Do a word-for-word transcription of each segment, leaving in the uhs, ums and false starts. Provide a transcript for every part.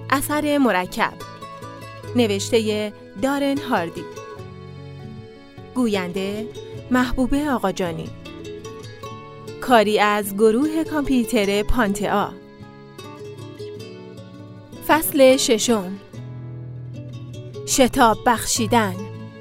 اثر مرکب، نوشته دارن هاردی، گوینده محبوبه آقاجانی، کاری از گروه کامپیوتر پانتئا. فصل ششم، شتاب بخشیدن.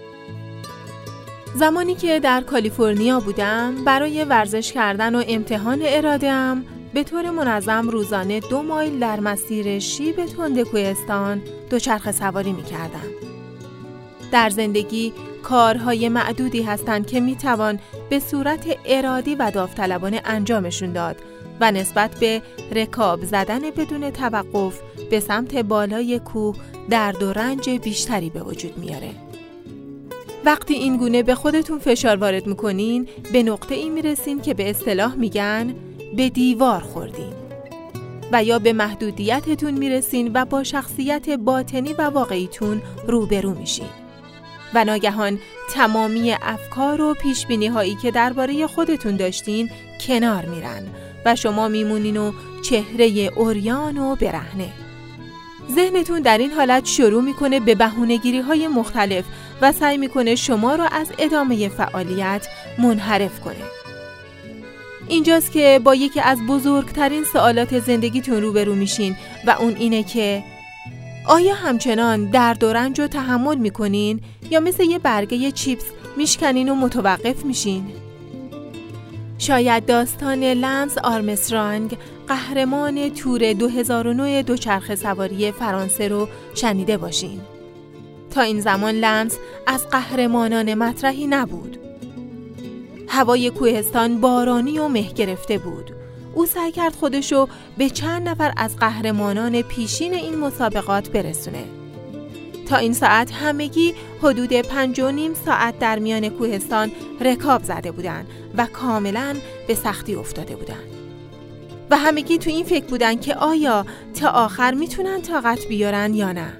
زمانی که در کالیفرنیا بودم، برای ورزش کردن و امتحان اراده‌ام به طور منظم روزانه دو مایل در مسیر شیب تند کوهستان دوچرخه سواری می کردم. در زندگی کارهای معدودی هستند که می توان به صورت ارادی و داوطلبانه انجامشون داد و نسبت به رکاب زدن بدون توقف به سمت بالای کوه درد و رنج بیشتری به وجود میاره. وقتی این گونه به خودتون فشار وارد میکنین، به نقطه ای میرسین که به اصطلاح میگن به دیوار خوردین و یا به محدودیتتون میرسین و با شخصیت باطنی و واقعیتون روبرو میشین و ناگهان تمامی افکار و پیشبینی هایی که درباره خودتون داشتین کنار میرن و شما میمونین و چهره عریان و برهنه. ذهنتون در این حالت شروع میکنه به بهونه‌گیری های مختلف و سعی میکنه شما رو از ادامه فعالیت منحرف کنه. اینجاست که با یکی از بزرگترین سوالات زندگیتون روبرو میشین و اون اینه که آیا همچنان درد و رنج رو تحمل میکنین یا مثل یه برگه چیپس میشکنین و متوقف میشین؟ شاید داستان لنس آرمسترانگ، قهرمان تور دو هزار و نه دوچرخه سواری فرانسه رو شنیده باشین. تا این زمان لنس از قهرمانان مطرحی نبود. هوای کوهستان بارانی و مه گرفته بود. او سعی کرد خودشو به چند نفر از قهرمانان پیشین این مسابقات برسونه. تا این ساعت همگی حدود پنج و نیم ساعت در میان کوهستان رکاب زده بودن و کاملا به سختی افتاده بودن. و همگی تو این فکر بودن که آیا تا آخر میتونن طاقت بیارن یا نه.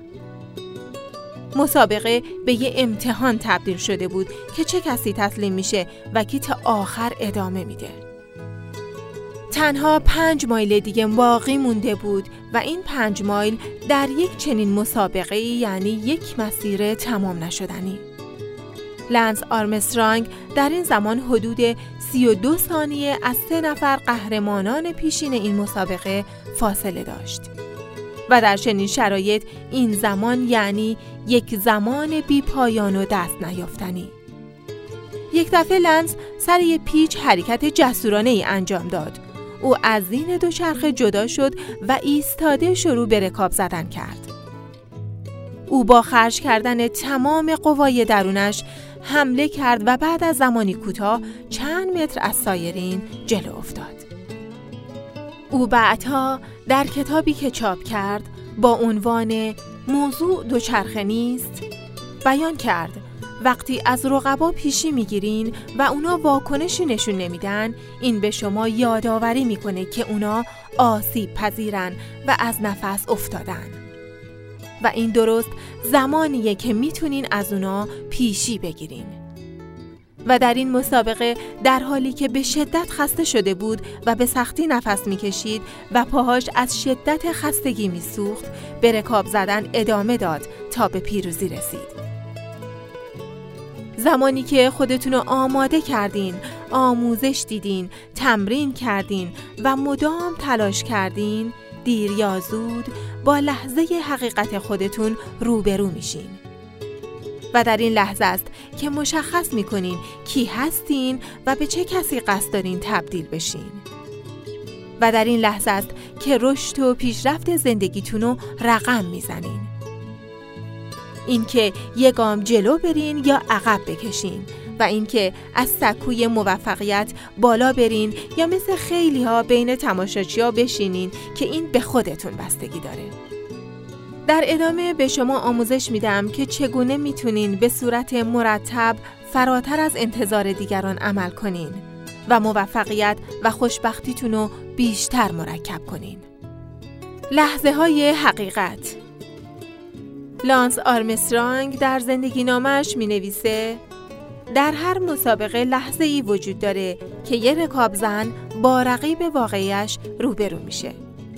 مسابقه به یه امتحان تبدیل شده بود که چه کسی تسلیم میشه و کی تا آخر ادامه میده. تنها پنج مایل دیگه باقی مونده بود و این پنج مایل در یک چنین مسابقه یعنی یک مسیر تمام نشدنی. لنس آرمسترانگ در این زمان حدود سی و دو ثانیه از سه نفر قهرمانان پیشین این مسابقه فاصله داشت. و در چنین شرایط این زمان یعنی یک زمان بی پایان و دست نیافتنی. یک دفعه لنس سر یک پیچ حرکت جسورانه ای انجام داد. او از زین دوچرخه جدا شد و ایستاده شروع به رکاب زدن کرد. او با خرج کردن تمام قوای درونش حمله کرد و بعد از زمانی کوتاه چند متر از سایرین جلو افتاد. او بعدها در کتابی که چاپ کرد با عنوان موضوع دوچرخه نیست بیان کرد وقتی از رقبا پیشی میگیرین و اونا واکنشی نشون نمیدن، این به شما یادآوری میکنه که اونا آسیب پذیرن و از نفس افتادن. و این درست زمانیه که میتونین از اونا پیشی بگیرین. و در این مسابقه در حالی که به شدت خسته شده بود و به سختی نفس میکشید و پاهاش از شدت خستگی میسوخت، به رکاب زدن ادامه داد تا به پیروزی رسید. زمانی که خودتون رو آماده کردین، آموزش دیدین، تمرین کردین و مدام تلاش کردین، دیر یا زود با لحظه حقیقت خودتون روبرو میشین. و در این لحظه است که مشخص میکنین کی هستین و به چه کسی قصد دارین تبدیل بشین. و در این لحظه است که رشد و پیشرفت زندگیتون رو رقم میزنین. اینکه یک گام جلو برین یا عقب بکشین و اینکه از سکوی موفقیت بالا برین یا مثل خیلی ها بین تماشاچی‌ها بشینین که این به خودتون بستگی داره. در ادامه به شما آموزش میدم که چگونه میتونین به صورت مرتب فراتر از انتظار دیگران عمل کنین و موفقیت و خوشبختیتون رو بیشتر مرکب کنین. لحظه های حقیقت. لنس آرمسترانگ در زندگی نامش می نویسه در هر مسابقه لحظه ای وجود داره که یه رکاب زن با رقیب واقعیش روبرو میشه.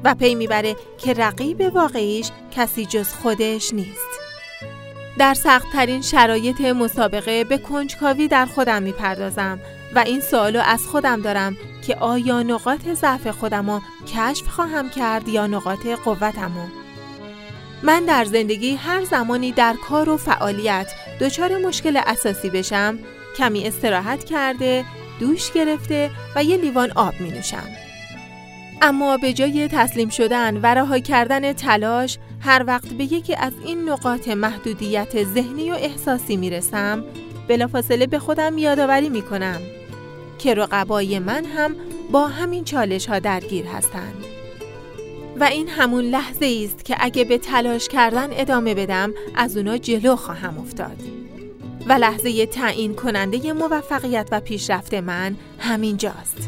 و پی میبره که رقیب واقعیش کسی جز خودش نیست. در سخت‌ترین شرایط مسابقه به کنجکاوی در خودم میپردازم و این سوالو از خودم دارم که آیا نقاط ضعف خودمو کشف خواهم کرد یا نقاط قوتمو؟ من در زندگی هر زمانی در کار و فعالیت دچار مشکل اساسی بشم، کمی استراحت کرده، دوش گرفته و یه لیوان آب می نوشم. اما به جای تسلیم شدن و رها کردن تلاش، هر وقت به یکی از این نقاط محدودیت ذهنی و احساسی می رسم، بلافاصله به خودم یادآوری می کنم که رقبای من هم با همین چالش ها درگیر هستند. و این همون لحظه است که اگه به تلاش کردن ادامه بدم از اونا جلو خواهم افتاد. و لحظه تعیین کننده موفقیت و پیشرفت من همین جاست.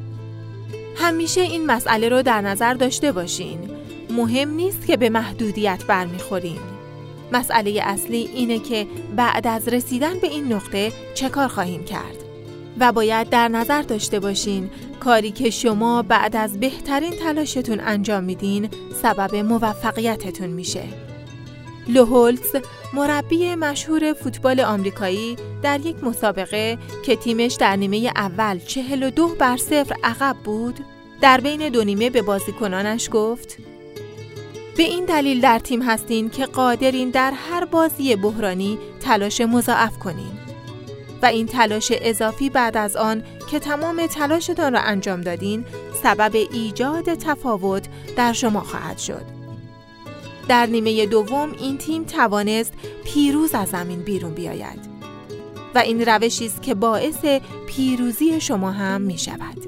همیشه این مسئله رو در نظر داشته باشین. مهم نیست که به محدودیت برمیخورین. مسئله اصلی اینه که بعد از رسیدن به این نقطه چه کار خواهیم کرد. و باید در نظر داشته باشین کاری که شما بعد از بهترین تلاشتون انجام میدین سبب موفقیتتون میشه. لو هولتز، مربی مشهور فوتبال آمریکایی، در یک مسابقه که تیمش در نیمه اول چهل و دو بر صفر عقب بود، در بین دو نیمه به بازیکنانش گفت: به این دلیل در تیم هستین که قادرین در هر بازی بحرانی تلاش مضاعف کنین و این تلاش اضافی بعد از آن که تمام تلاشتان را انجام دادین سبب ایجاد تفاوت در شما خواهد شد. در نیمه دوم این تیم توانست پیروز از زمین بیرون بیاید و این روشی است که باعث پیروزی شما هم می شود.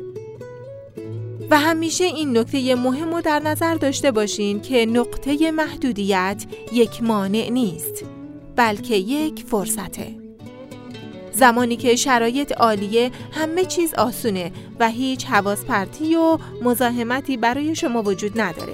و همیشه این نکته مهم رو در نظر داشته باشین که نقطه محدودیت یک مانع نیست، بلکه یک فرصته. زمانی که شرایط عالیه، همه چیز آسونه و هیچ حواس پرتی و مزاحمتی برای شما وجود نداره.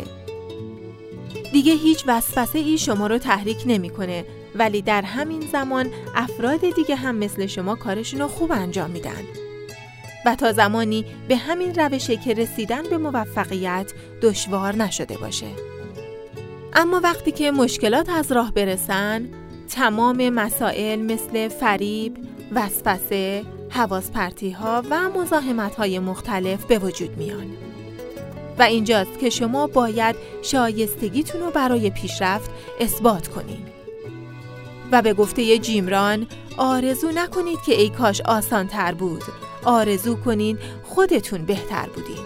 دیگه هیچ وسوسه ای شما رو تحریک نمیکنه، ولی در همین زمان افراد دیگه هم مثل شما کارشون رو خوب انجام میدن. و تا زمانی به همین روشه که رسیدن به موفقیت دشوار نشده باشه. اما وقتی که مشکلات از راه برسن، تمام مسائل مثل فریب، وسوسه، حواس پرتی ها و مزاحمت های مختلف به وجود میان. و اینجاست که شما باید شایستگیتون رو برای پیشرفت اثبات کنین. و به گفته جیم ران، آرزو نکنید که ای کاش آسان تر بود، آرزو کنین خودتون بهتر بودین.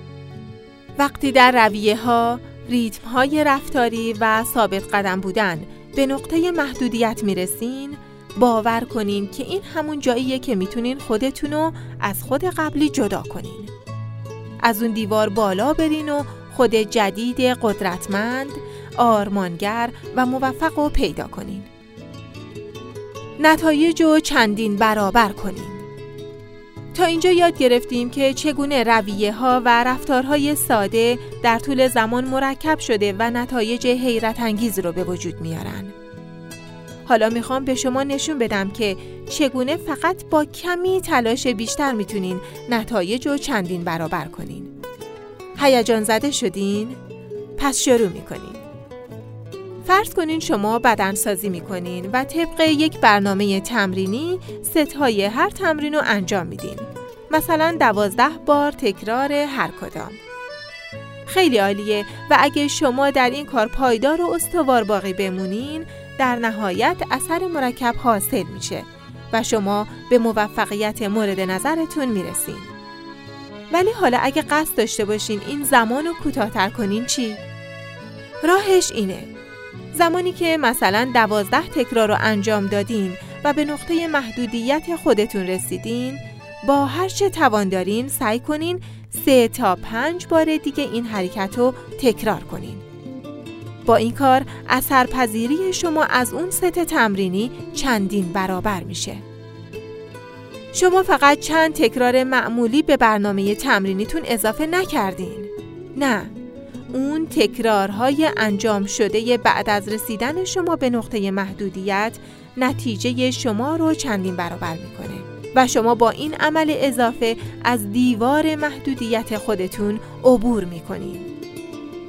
وقتی در رویه ها، ریتم های رفتاری و ثابت قدم بودن به نقطه محدودیت میرسین، باور کنین که این همون جاییه که میتونین خودتونو از خود قبلی جدا کنین. از اون دیوار بالا برین و خود جدید قدرتمند، آرمانگر و موفق رو پیدا کنین. نتایج رو چندین برابر کنین. تا اینجا یاد گرفتیم که چگونه رویه ها و رفتارهای ساده در طول زمان مرکب شده و نتایج حیرت انگیز رو به وجود میارن. حالا میخوام به شما نشون بدم که چگونه فقط با کمی تلاش بیشتر میتونین نتایج رو چندین برابر کنین. هیجان زده شدین؟ پس شروع میکنین. فرض کنین شما بدنسازی میکنین و طبق یک برنامه تمرینی ست‌های هر تمرین رو انجام میدین. مثلا دوازده بار تکرار هر کدام. خیلی عالیه و اگه شما در این کار پایدار و استوار باقی بمونین، در نهایت اثر مرکب حاصل میشه و شما به موفقیت مورد نظرتون میرسین. ولی حالا اگه قصد داشته باشین این زمان رو کوتاه‌تر کنین چی؟ راهش اینه: زمانی که مثلا دوازده تکرار رو انجام دادین و به نقطه محدودیت خودتون رسیدین، با هر چه توان دارین سعی کنین سه تا پنج بار دیگه این حرکت رو تکرار کنین. با این کار اثرپذیری شما از اون ست تمرینی چندین برابر میشه. شما فقط چند تکرار معمولی به برنامه تمرینیتون اضافه نکردین. نه، اون تکرارهای انجام شده بعد از رسیدن شما به نقطه محدودیت نتیجه شما رو چندین برابر میکنه و شما با این عمل اضافه از دیوار محدودیت خودتون عبور میکنین.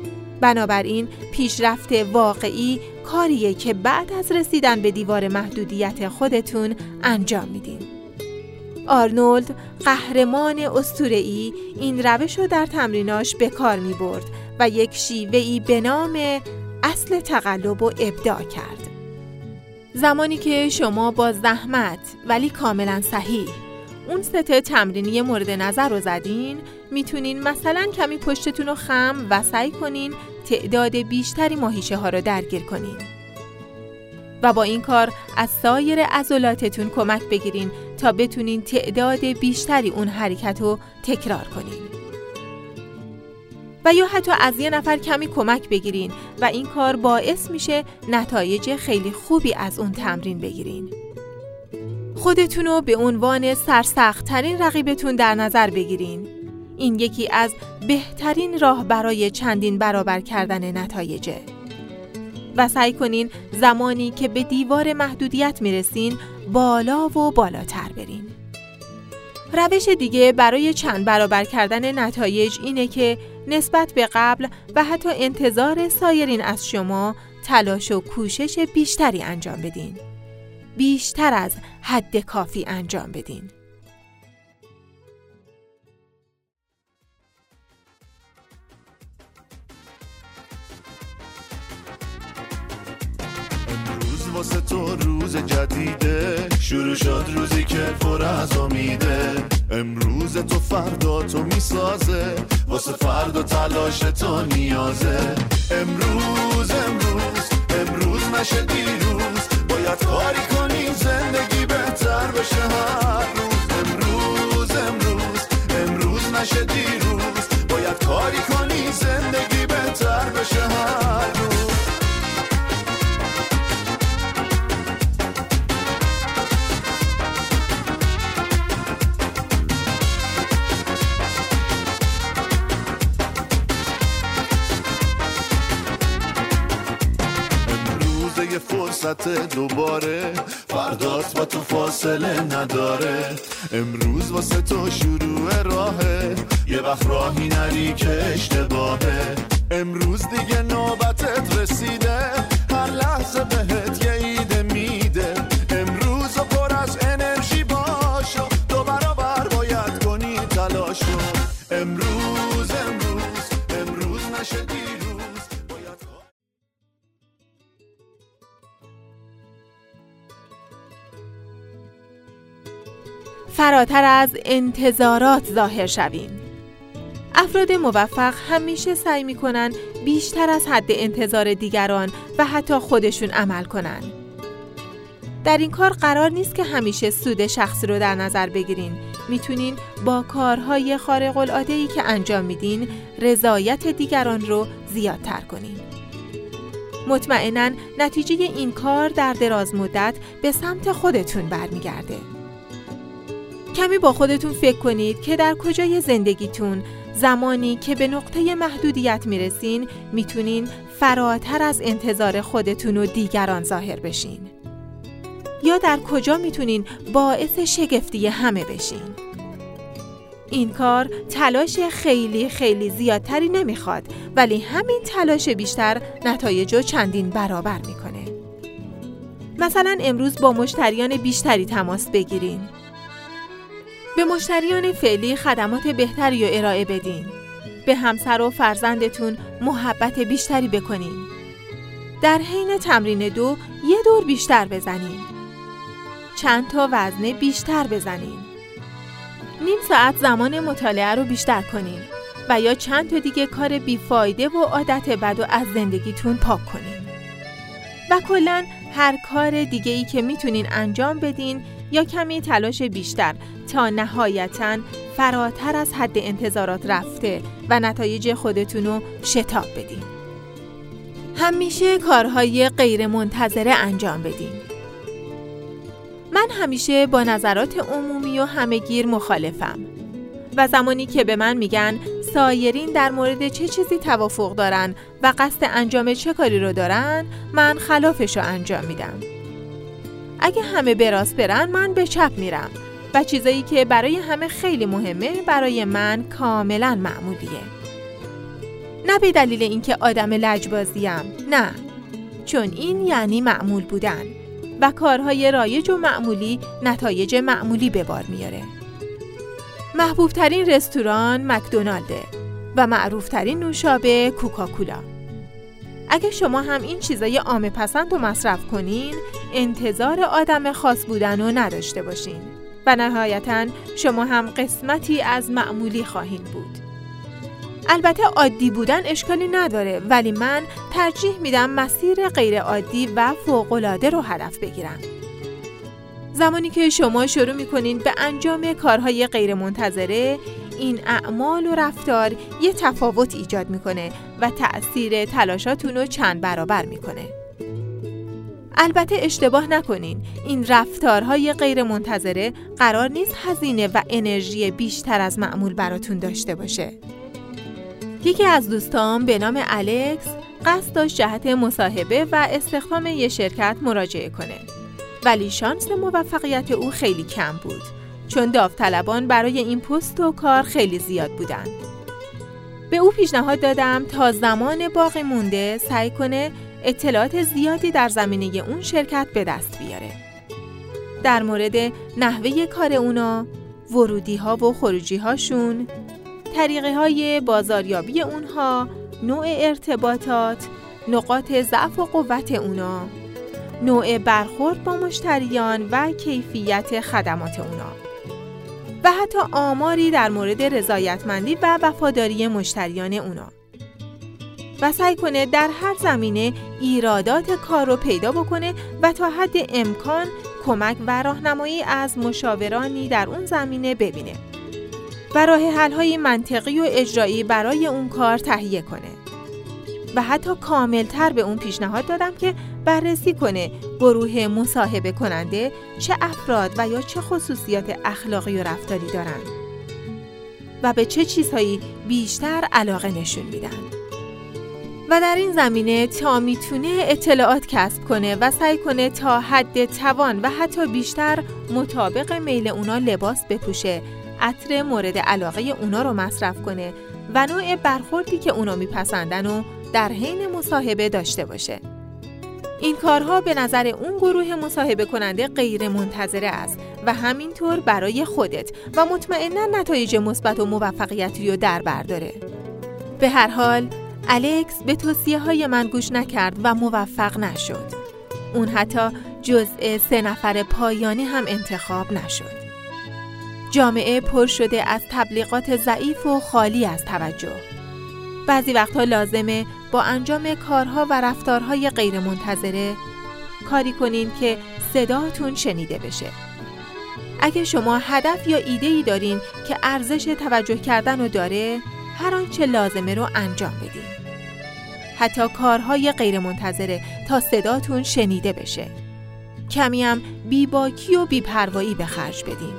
بنابراین پیشرفت واقعی کاریه که بعد از رسیدن به دیوار محدودیت خودتون انجام میدین. آرنولد قهرمان اسطوره‌ای این روش رو در تمریناش به کار می برد و یک شیوه‌ای به نام اصل تقلب رو ابداع کرد. زمانی که شما با زحمت ولی کاملا صحیح اون ست تمرینی مورد نظر رو زدین، میتونین مثلا کمی پشتتون رو خم و سعی کنین تعداد بیشتری ماهیچه ها رو درگیر کنین و با این کار از سایر عضلاتتون کمک بگیرین تا بتونین تعداد بیشتری اون حرکت رو تکرار کنین. و یا حتی از یه نفر کمی کمک بگیرین و این کار باعث میشه نتایج خیلی خوبی از اون تمرین بگیرین. خودتون رو به عنوان سرسخت‌ترین رقیبتون در نظر بگیرین. این یکی از بهترین راه برای چندین برابر کردن نتایجه. و سعی کنین زمانی که به دیوار محدودیت میرسین بالا و بالاتر برین. روش دیگه برای چند برابر کردن نتایج اینه که نسبت به قبل و حتی انتظار سایرین از شما تلاش و کوشش بیشتری انجام بدین. بیشتر از حد کافی انجام بدین. واسه تو روز جدیده، شروع شد روزی که پر از امیده. امروز تو فردا تو میسازه، واسه فردا تلاش تو نیازه. امروز امروز امروز نشه دیروز، باید کاری کنیم زندگی بهتر بشه هر روز. امروز امروز امروز نشه دیروز، باید کاری کنیم زندگی بهتر بشه هر روز. فرصت دوباره، فردات با تو فاصله نداره. امروز واسه تو شروع راهه، یه وقت راهی نری که اشتباهه. امروز دیگه نوبتت رسیده، هر لحظه بهت یه ایده میده. امروز پر از انرژی باشو، دو برابر باید کنی تلاشو. امروز امروز امروز نشه دیروز. فراتر از انتظارات ظاهر شوین. افراد موفق همیشه سعی میکنن بیشتر از حد انتظار دیگران و حتی خودشون عمل کنن. در این کار قرار نیست که همیشه سود شخصی رو در نظر بگیرین. میتونین با کارهای خارق العاده‌ای که انجام میدین رضایت دیگران رو زیادتر کنین. مطمئناً نتیجه این کار در دراز مدت به سمت خودتون برمیگرده. کمی با خودتون فکر کنید که در کجای زندگیتون زمانی که به نقطه محدودیت میرسین میتونین فراتر از انتظار خودتون و دیگران ظاهر بشین. یا در کجا میتونین باعث شگفتی همه بشین. این کار تلاش خیلی خیلی زیادتری نمیخواد، ولی همین تلاش بیشتر نتایج رو چندین برابر میکنه. مثلا امروز با مشتریان بیشتری تماس بگیرین. به مشتریان فعلی خدمات بهتری رو ارائه بدین. به همسر و فرزندتون محبت بیشتری بکنین. در حین تمرین دو یه دور بیشتر بزنین. چند تا وزنه بیشتر بزنین. نیم ساعت زمان مطالعه رو بیشتر کنین و یا چند تا دیگه کار بیفایده و عادت بد رو از زندگیتون پاک کنین. و کلاً هر کار دیگه‌ای که میتونین انجام بدین یا کمی تلاش بیشتر تا نهایتاً فراتر از حد انتظارات رفته و نتایج خودتون رو شتاب بدین. همیشه کارهای غیر منتظره انجام بدین. من همیشه با نظرات عمومی و همه‌گیر مخالفم و زمانی که به من میگن سایرین در مورد چه چیزی توافق دارن و قصد انجام چه کاری رو دارن، من خلافش رو انجام میدم. اگه همه به راست برن، من به چپ میرم و چیزایی که برای همه خیلی مهمه برای من کاملا معمولیه. نه به دلیل اینکه آدم لجبازیم، نه، چون این یعنی معمول بودن و کارهای رایج و معمولی نتایج معمولی به بار میاره. محبوب ترین رستوران مکدونالده و معروف ترین نوشابه کوکاکولا. اگه شما هم این چیزای عامه پسند رو مصرف کنین، انتظار آدم خاص بودن رو نداشته باشین و نهایتاً شما هم قسمتی از معمولی خواهین بود. البته عادی بودن اشکالی نداره، ولی من ترجیح میدم مسیر غیر عادی و فوق‌العاده رو هدف بگیرم. زمانی که شما شروع میکنین به انجام کارهای غیر منتظره، این اعمال و رفتار یه تفاوت ایجاد میکنه و تأثیر تلاشاتون رو چند برابر میکنه. البته اشتباه نکنین، این رفتارهای غیر منتظره قرار نیست هزینه و انرژی بیشتر از معمول براتون داشته باشه. یکی از دوستام به نام الکس قصد داشت جهت مصاحبه و استخدام یه شرکت مراجعه کنه، ولی شانس موفقیت او خیلی کم بود، چون داوطلبان برای این پست و کار خیلی زیاد بودن. به او پیشنهاد دادم تا زمان باقی مونده سعی کنه اطلاعات زیادی در زمینه اون شرکت به دست بیاره. در مورد نحوه کار اونا، ورودی ها و خروجی هاشون، طریقه های بازاریابی اونها، نوع ارتباطات، نقاط ضعف و قوت اونا، نوع برخورد با مشتریان و کیفیت خدمات اونا و حتی آماری در مورد رضایتمندی و وفاداری مشتریان اونا و سعی کنه در هر زمینه ایرادات کار رو پیدا بکنه و تا حد امکان کمک و راهنمایی از مشاورانی در اون زمینه ببینه و راه حل‌های منطقی و اجرایی برای اون کار تهیه کنه. و حتی کاملتر به اون پیشنهاد دادم که بررسی کنه گروه مصاحبه کننده چه افراد و یا چه خصوصیات اخلاقی و رفتاری دارن و به چه چیزهایی بیشتر علاقه نشون میدن و در این زمینه تا میتونه اطلاعات کسب کنه و سعی کنه تا حد توان و حتی بیشتر مطابق میل اونا لباس بپوشه، عطر مورد علاقه اونا رو مصرف کنه و نوع برخوردی که اونا میپسندن و در حین مصاحبه داشته باشه. این کارها به نظر اون گروه مصاحبه کننده غیر منتظره است و همینطور برای خودت و مطمئنا نتایج مثبت و موفقیتی رو در بر داره. به هر حال الکس به توصیه های من گوش نکرد و موفق نشد. اون حتی جزء سه نفر پایانی هم انتخاب نشد. جامعه پر شده از تبلیغات ضعیف و خالی از توجه. بعضی وقتها لازمه با انجام کارها و رفتارهای غیر منتظره کاری کنین که صداتون شنیده بشه. اگه شما هدف یا ایده‌ای دارین که ارزش توجه کردن رو داره، هر آنچه لازمه رو انجام بدین. حتی کارهای غیر منتظره تا صداتون شنیده بشه. کمی هم بی‌باکی و بی‌پروایی به خرج بدین.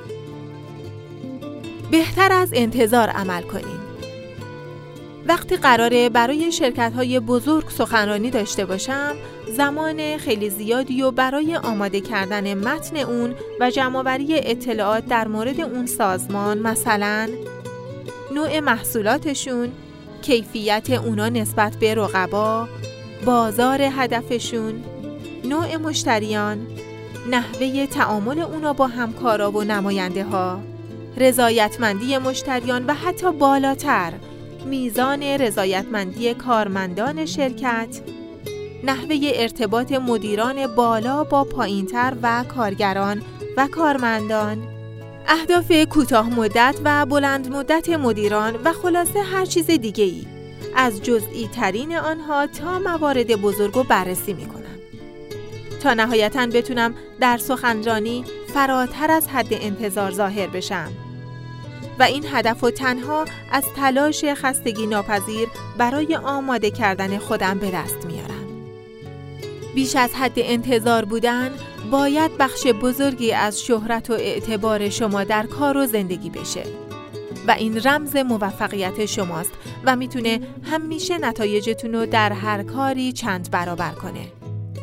بهتر از انتظار عمل کنین. وقتی قراره برای شرکت‌های بزرگ سخنرانی داشته باشم، زمان خیلی زیادی و برای آماده کردن متن اون و جمع‌آوری اطلاعات در مورد اون سازمان، مثلا نوع محصولاتشون، کیفیت اونا نسبت به رقبا، بازار هدفشون، نوع مشتریان، نحوه تعامل اونا با همکارا و نماینده ها، رضایتمندی مشتریان و حتی بالاتر میزان رضایتمندی کارمندان شرکت، نحوه ارتباط مدیران بالا با پایینتر و کارگران و کارمندان، اهداف کوتاه مدت و بلند مدت مدیران و خلاصه هر چیز دیگه‌ای، از جزئی ترین آنها تا موارد بزرگ رو بررسی می‌کنم تا نهایتاً بتونم در سخنرانی فراتر از حد انتظار ظاهر بشم و این هدف رو تنها از تلاش خستگی ناپذیر برای آماده کردن خودم به دست میارم. بیش از حد انتظار بودن باید بخش بزرگی از شهرت و اعتبار شما در کار و زندگی بشه و این رمز موفقیت شماست و میتونه همیشه نتایجتون رو در هر کاری چند برابر کنه.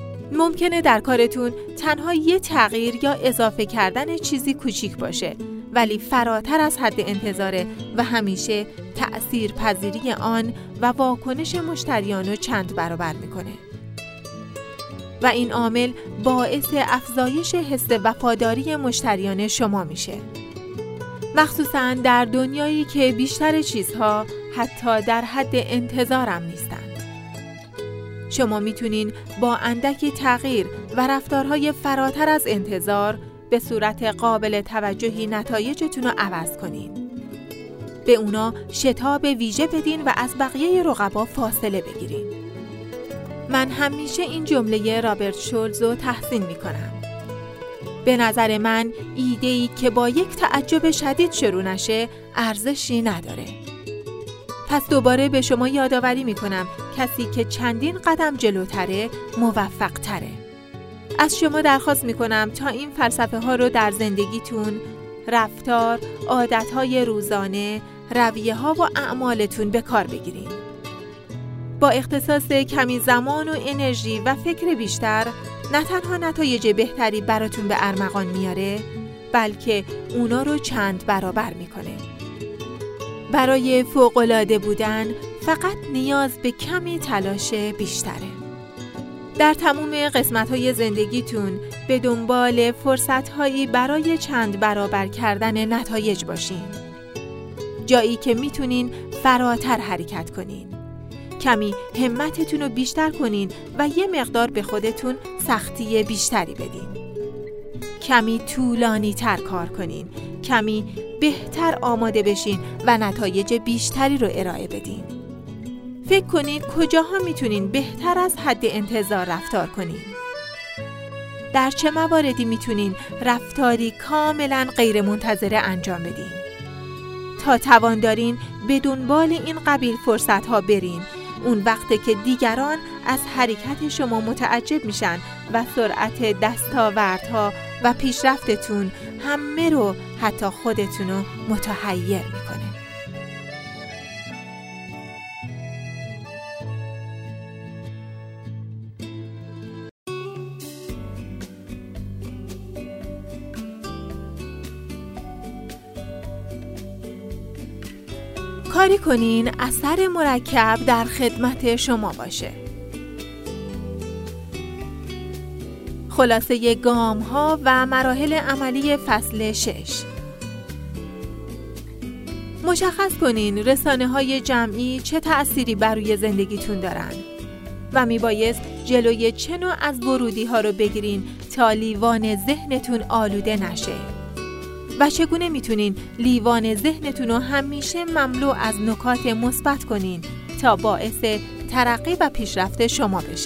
ممکنه در کارتون تنها یه تغییر یا اضافه کردن چیزی کوچیک باشه، ولی فراتر از حد انتظاره و همیشه تأثیر پذیری آن و واکنش مشتریان رو چند برابر میکنه. و این عامل باعث افزایش حس وفاداری مشتریان شما میشه. مخصوصاً در دنیایی که بیشتر چیزها حتی در حد انتظارم نیستند. شما میتونین با اندکی تغییر و رفتارهای فراتر از انتظار به صورت قابل توجهی نتایجتون رو عوض کنین. به اونا شتاب ویژه بدین و از بقیه رقبا فاصله بگیرین. من همیشه این جمله رابرت شولز رو تحسین میکنم. به نظر من ایده‌ای که با یک تعجب شدید شروع نشه ارزشی نداره. پس دوباره به شما یادآوری میکنم کسی که چندین قدم جلوتره موفق تره. از شما درخواست میکنم تا این فلسفه ها رو در زندگیتون، رفتار، عادتهای روزانه، رویه ها و اعمالتون به کار بگیرین. با اختصاص کمی زمان و انرژی و فکر بیشتر نه تنها نتایج بهتری براتون به ارمغان میاره، بلکه اونا رو چند برابر میکنه. برای فوق‌العاده بودن فقط نیاز به کمی تلاش بیشتره. در تمام قسمت‌های زندگیتون به دنبال فرصت‌هایی برای چند برابر کردن نتایج باشین. جایی که میتونین فراتر حرکت کنین. کمی همتتون رو بیشتر کنین و یه مقدار به خودتون سختی بیشتری بدین. کمی طولانی تر کار کنین. کمی بهتر آماده بشین و نتایج بیشتری رو ارائه بدین. فکر کنین کجاها میتونین بهتر از حد انتظار رفتار کنین. در چه مواردی میتونین رفتاری کاملا غیر منتظره انجام بدین. تا توان دارین به دنبال این قبیل فرصت ها برین. اون وقته که دیگران از حرکت شما متعجب میشن و سرعت دستاوردها و پیشرفتتون همه رو، حتی خودتون رو متحیر میکنه. کاری کنین اثر مرکب در خدمت شما باشه. خلاصه گام ها و مراحل عملی فصل شش. مشخص کنین رسانه های جمعی چه تأثیری بر روی زندگیتون دارن و میبایست جلوی چه نوع از ورودی ها رو بگیرین تا لیوان ذهنتون آلوده نشه. و چگونه میتونین لیوان ذهنتون رو همیشه مملو از نکات مثبت کنین تا باعث ترقی و پیشرفت شما بشه.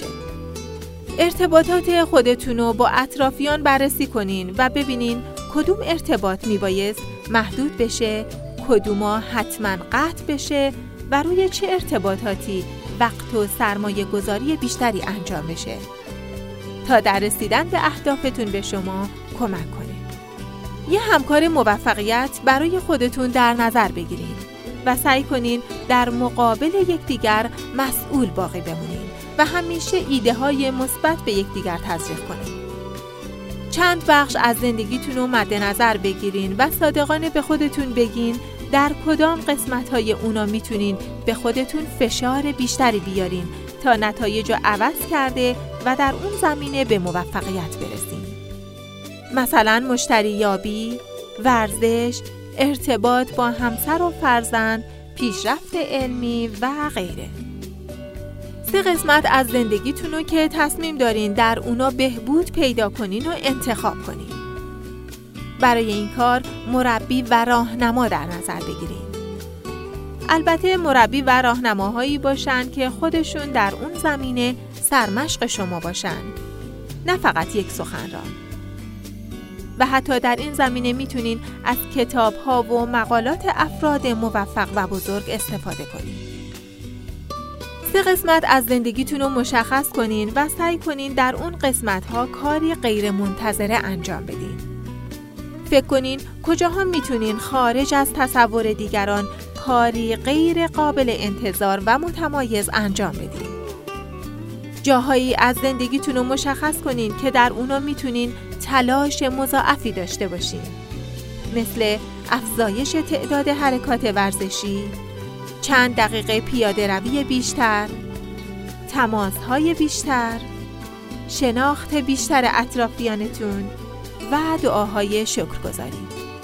ارتباطات خودتون رو با اطرافیان بررسی کنین و ببینین کدوم ارتباط میبایست محدود بشه، کدوما حتما قطع بشه و روی چه ارتباطاتی وقت و سرمایه گذاری بیشتری انجام بشه تا در رسیدن به اهدافتون به شما کمک کنه. یه همکار موفقیت برای خودتون در نظر بگیرین و سعی کنین در مقابل یکدیگر مسئول باقی بمونین و همیشه ایده های مثبت به یکدیگر تزریق کنین. چند بخش از زندگیتون رو مد نظر بگیرین و صادقانه به خودتون بگین در کدام قسمت های اونا میتونین به خودتون فشار بیشتری بیارین تا نتایج رو عوض کرده و در اون زمینه به موفقیت برسین. مثلا مشتری یابی، ورزش، ارتباط با همسر و فرزند، پیشرفت علمی و غیره. سه قسمت از زندگیتون رو که تصمیم دارین در اونا بهبود پیدا کنین و انتخاب کنین. برای این کار مربی و راهنما در نظر بگیرین. البته مربی و راهنماهایی باشن که خودشون در اون زمینه سرمشق شما باشن، نه فقط یک سخنران. و حتی در این زمینه میتونین از کتاب‌ها و مقالات افراد موفق و بزرگ استفاده کنین. سه قسمت از زندگیتون رو مشخص کنین و سعی کنین در اون قسمت‌ها کاری غیر منتظره انجام بدین. فکر کنین کجاها میتونین خارج از تصور دیگران کاری غیر قابل انتظار و متمایز انجام بدین. جاهایی از زندگیتون رو مشخص کنین که در اونا میتونین تلاش مضاعفی داشته باشین. مثل افزایش تعداد حرکات ورزشی، چند دقیقه پیاده روی بیشتر، تماس‌های بیشتر، شناخت بیشتر اطرافیانتون و دعاهای شکرگزاری.